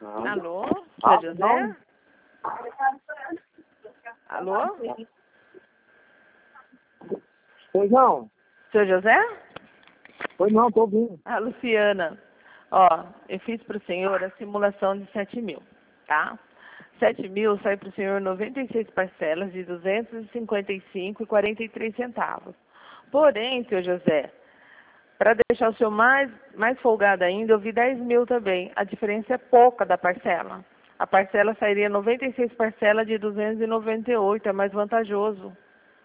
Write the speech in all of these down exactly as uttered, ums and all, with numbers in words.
Alô? Ah, Seu José? não. Alô? Pois não. Seu José? Pois não, tô ouvindo. A Luciana. Ó, eu fiz para o senhor a simulação de sete mil, tá? Sete mil sai para o senhor noventa e seis parcelas de duzentos e cinquenta e cinco reais e quarenta e três centavos. Porém, seu José, para deixar o senhor mais, mais folgado ainda, eu vi dez mil também. A diferença é pouca da parcela. A parcela sairia noventa e seis parcelas de duzentos e noventa e oito, é mais vantajoso.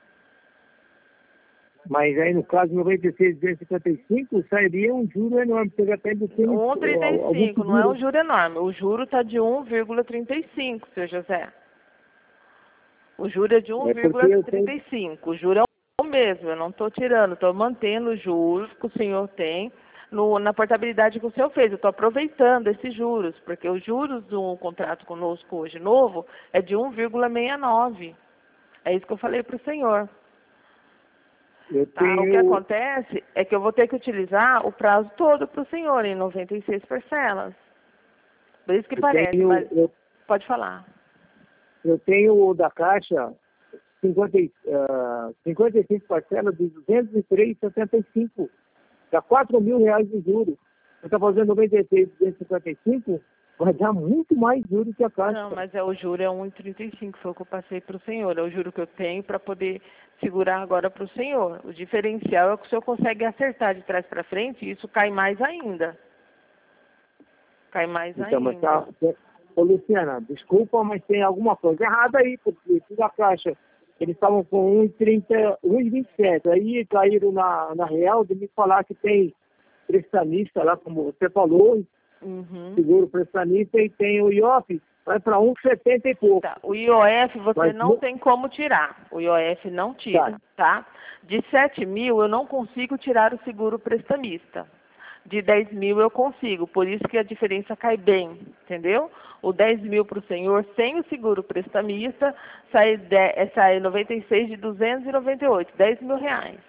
Mas aí no caso noventa e seis, duzentos e cinquenta e cinco sairia um juro enorme, porque já tem do time. um vírgula trinta e cinco, não é um juro enorme. O juro está de um vírgula trinta e cinco, seu José. O juro é de um vírgula trinta e cinco. O juro é o mesmo, eu não estou tirando, estou mantendo os juros que o senhor tem no, na portabilidade que o senhor fez. Eu estou aproveitando esses juros, porque os juros do contrato conosco hoje novo é de um vírgula sessenta e nove. É isso que eu falei para o senhor. Eu Tá? tenho... O que acontece é que eu vou ter que utilizar o prazo todo para o senhor, em noventa e seis parcelas. Por isso que eu parece, tenho, mas eu, pode falar. eu tenho o da Caixa cinquenta, uh, cinquenta e cinco parcelas de duzentos e três reais e setenta e cinco. Dá quatro mil reais de juros. Você está fazendo noventa e seis, duzentos e cinquenta e cinco, vai dar muito mais juros que a Caixa. Não, mas é o juro é um vírgula trinta e cinco, foi o que eu passei para o senhor. É o juro que eu tenho para poder segurar agora para o senhor. O diferencial é que o senhor consegue acertar de trás para frente e isso cai mais ainda. Cai mais Então, mas ainda. tá... Ô, Luciana, desculpa, mas tem alguma coisa errada aí, porque tudo a Caixa, eles estavam com um vírgula vinte e sete. Aí caíram na, na Real de me falar que tem prestamista lá, como você falou, Uhum. seguro prestamista, e tem o I O F, vai para um vírgula setenta e pouco. Tá. O I O F você Mas não no- tem como tirar. O I O F não tira, Tá. tá? De sete mil eu não consigo tirar o seguro prestamista. De dez mil eu consigo, por isso que a diferença cai bem, entendeu? O dez mil para o senhor, sem o seguro prestamista, sai, de, é, sai noventa e seis de duzentos e noventa e oito, dez mil reais.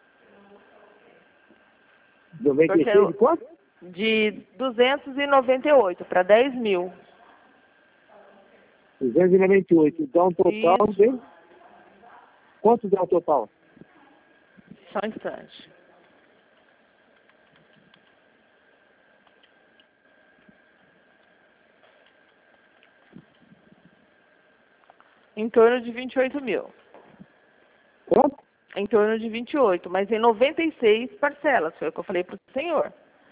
noventa e Porque seis eu, de quanto? de duzentos e noventa e oito para dez mil. duzentos e noventa e oito. Dá um total Isso. de... Quanto dá o total? Só um instante. Em torno de vinte e oito mil. Quanto? Em torno de vinte e oito, mas em noventa e seis parcelas, foi o que eu falei para o senhor.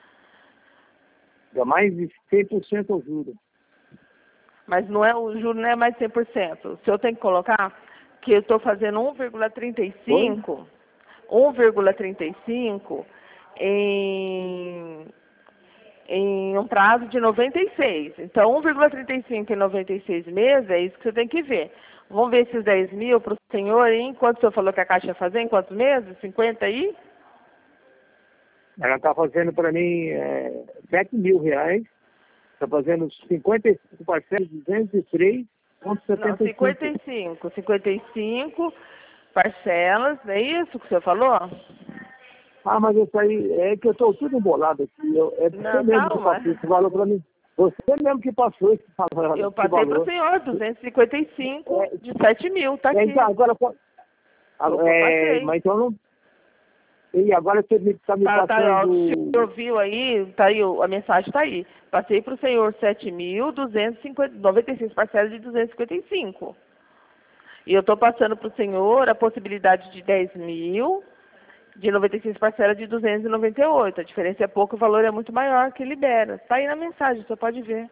Dá mais de cem por cento ao juro. Mas não é, o juro não é mais cem por cento. O senhor tem que colocar que eu estou fazendo um vírgula trinta e cinco, um vírgula trinta e cinco em, em um prazo de noventa e seis. Então, um vírgula trinta e cinco em noventa e seis meses, é isso que você tem que ver. Vamos ver esses dez mil para o senhor, em quanto o senhor falou que a Caixa ia fazer? Em quantos meses? cinquenta aí? Ela está fazendo para mim é, sete mil reais. Está fazendo cinquenta e cinco parcelas de duzentos e três vírgula setenta Não, e cinco. cinquenta e cinco. cinquenta e cinco parcelas, é isso que o senhor falou? Ah, mas isso aí é que eu estou tudo embolado aqui. Eu, é você Não, mesmo que calma. passou esse valor para mim. Você mesmo que passou esse valor. Eu esse passei para o valor. senhor, duzentos e cinquenta e cinco de sete mil, tá É, aqui. então, agora, pô, ah, Foi o que eu é, passei. mas então não. E agora você está me Tá, tá, ó, o passando. senhor viu aí, tá aí, a mensagem está aí. Passei para o senhor sete mil duzentos e noventa e seis parcelas de duzentos e cinquenta e cinco. E eu estou passando para o senhor a possibilidade de dez mil, de noventa e seis parcelas de duzentos e noventa e oito. A diferença é pouco, o valor é muito maior que libera. Está aí na mensagem, você pode ver.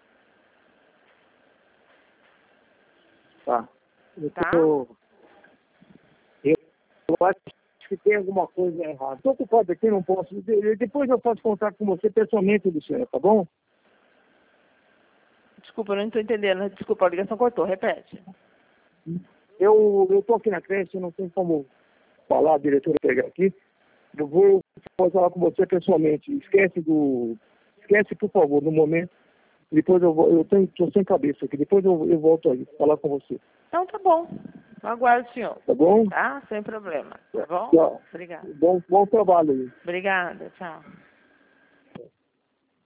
Tá. Eu, Tá? tô, eu, eu acho que tem alguma coisa errada. Estou ocupado aqui, não posso. de- Depois eu faço contato com você pessoalmente, Luciana, tá bom? Desculpa, eu não estou entendendo. Desculpa, a ligação cortou. Repete. Eu estou aqui na creche, não tem como falar, a diretora pegar aqui. Eu vou vou falar com você pessoalmente. Esquece do. Esquece, por favor, no momento. Depois eu vou. Eu tenho, tô sem cabeça aqui. Depois eu, eu volto aí falar com você. Então tá bom. Aguardo o senhor. Tá bom? Tá? Sem problema. Tá bom? Tchau. Obrigada. Bom, bom trabalho aí. Obrigada. Tchau.